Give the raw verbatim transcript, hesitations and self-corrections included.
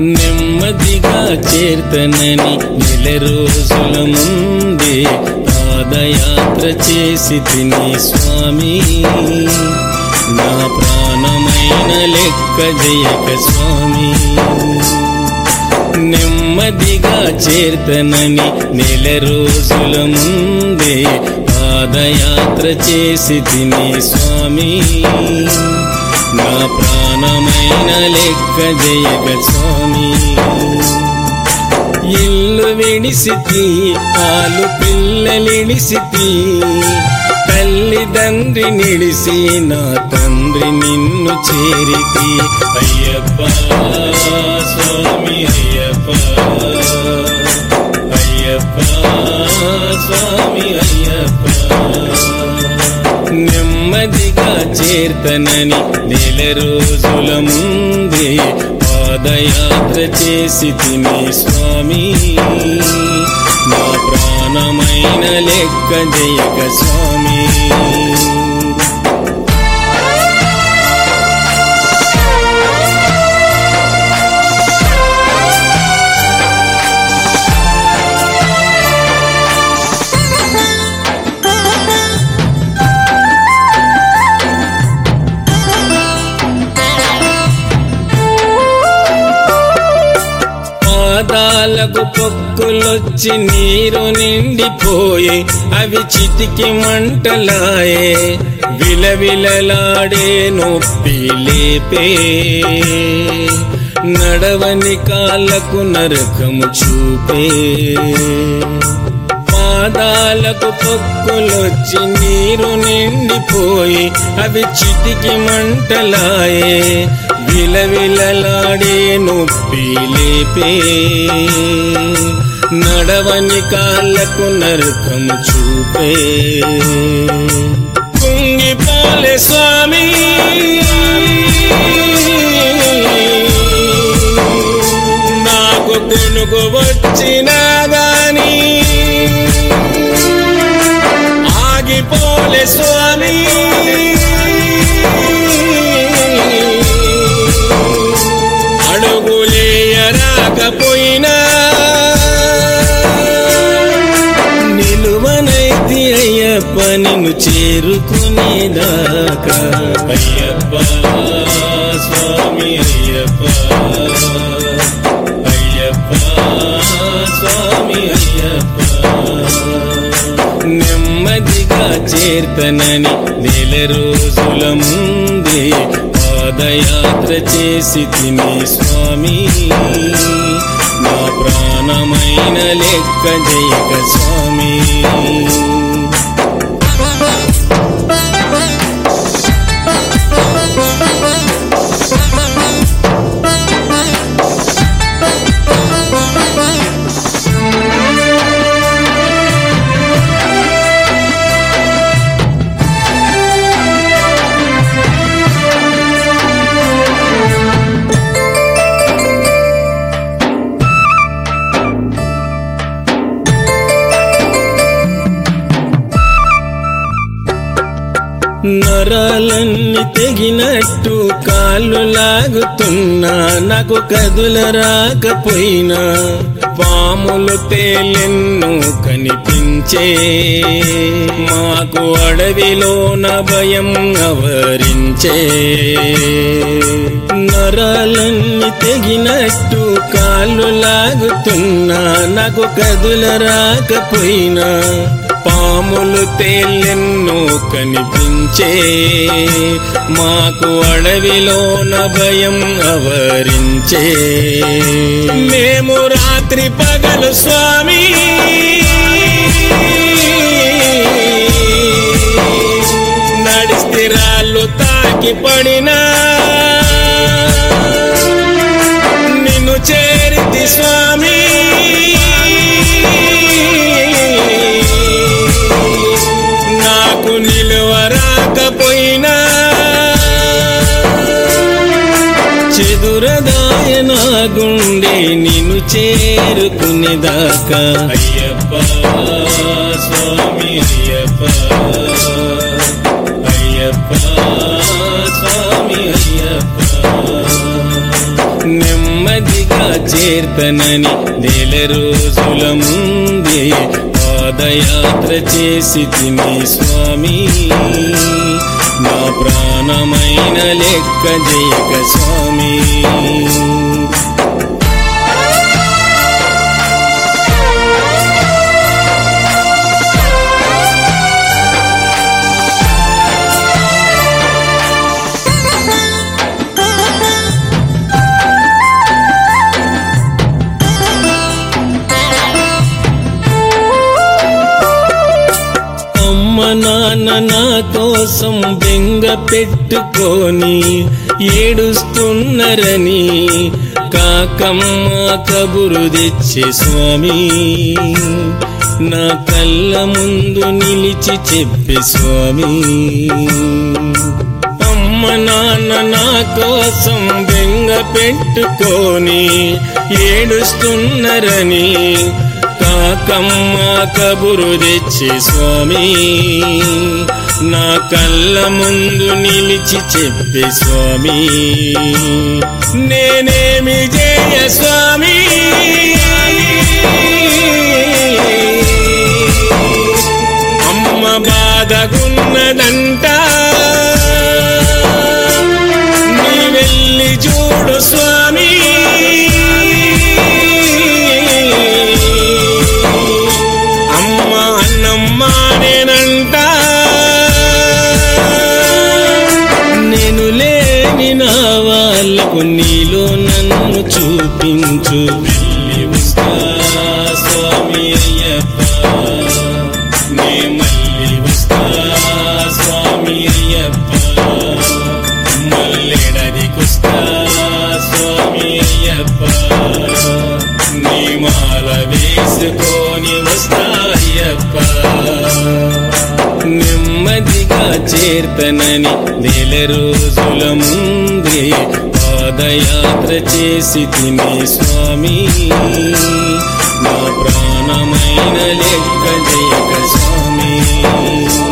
నెమ్మదిగా చేర్తనని నెల రోజుల ముందే పాదయాత్ర చేసి తిని స్వామి, నా ప్రాణమైన లెక్క జయక స్వామి. నెమ్మదిగా చేర్తనని నెల రోజుల ముందే పాదయాత్ర చేసి తిని స్వామి, నా ప్రాణమైన లెక్క జయక స్వామి. ఇల్లు విడిసితి, ఆలు పిల్లలిడిసితి, తల్లిదండ్రి నిడిసి నా తండ్రి నిన్ను చేరితి. అయ్యప్ప స్వామి అయ్యప్ప, అయ్యప్ప స్వామి అయ్యప్ప. నెమ్మదిగా చేర్తనని నెల రోజుల ముందే పాదయాత్ర చేసి తిని స్వామి, నా ప్రాణమైన లెక్క జయక స్వామి. పాదాలకు పొక్కులొచ్చి నీరు నిండిపోయే, అవి చితికి మంటలాయే, విలవిలలాడే నొప్పి లేపే. నడవని కాళ్ళకు నరకము చూపే, పాదాలకు పొక్కులొచ్చి నీరు నిండిపోయి, అవి చితికి మంటలాయే, విలవిలలాడే నొప్పి లేపే. నడవని కాళ్ళకు నరకము చూపే. కుంగిపోలే స్వామి నాకు కొనుగు వచ్చినా గాని, ఆగిపోలే స్వామి అడుగులేయరాకపోయినా, నిలువనైతి అయ్యప్ప నిన్ను చేరుకునేదాకా. అయ్యప్ప స్వామి అయ్యప్ప, అయ్యప్ప స్వామి అయ్యప్ప. నెమ్మదిగా చేర్తనని నెల రోజుల ముందే పాదయాత్ర చేసి తిని స్వామి, నా ప్రాణమైన లెక్క జయక స్వామి. నరాలన్నీ తెగినట్టు కాళ్ళు లాగుతున్నా, నాకు కదుల రాకపోయినా, పాములు తేలెన్నో కనిపించే, మాకు అడవిలోన భయం ఆవరించే. నరాలన్నీ తెగినట్టు కాళ్ళు లాగుతున్నా, నాకు కదుల రాకపోయినా, పాములు తేలెన్నో కనిపించే, మాకు అడవిలోన భయం ఆవరించే. మేము రాత్రి పగలు స్వామి నడిస్తే రాళ్ళు తాకి పడినా, నిన్ను చేరితి స్వామి నాకు నిలువరాకపోయినా, చెదురదాయ నా గుండె నిన్ను చేరుకునేదాకా. అయ్యప్ప స్వామి అయ్యప్ప, అయ్యప్ప స్వామి అయ్యప్ప. నెమ్మదిగా చేర్తనని నెల రోజుల ముందే పాదయాత్ర చేసి తిని స్వామి, నా ప్రాణమైన లెక్క జయక స్వామి. నాన్న నా కోసం బెంగ పెట్టుకొని ఏడుస్తున్నరని కాకమ్మ కబురు తెచ్చే స్వామి, నా కళ్ళ ముందు నిలిచి చెప్పే స్వామి. అమ్మ నాన్న నా కోసం బెంగ పెట్టుకొని ఏడుస్తున్నరని కాకమ్మ కబురు తెచ్చే స్వామి, నా కళ్ళ ముందు నిలిచి చెప్పే స్వామి. నేనేమి చేయ స్వామి, అమ్మ బాధగున్నదంట, నీ వెళ్ళి చూడు స్వామి. నేను లేని నా వాళ్ళకు నీలో నన్ను చూపించు, వెళ్ళి వస్తా స్వామి అయ్యప్ప, నే మళ్ళీ వస్తా స్వామి అయ్యప్ప, మల్లెడదికొస్తా స్వామి అయ్యప్ప, నీ మాల వేసుకొని వస్తా అయ్యప్ప. నెమ్మదిగా చేర్తనని నెల రోజుల ముందే పాదయాత్ర చేసి తిని స్వామి, నా ప్రాణమైన లెక్క జయక స్వామి.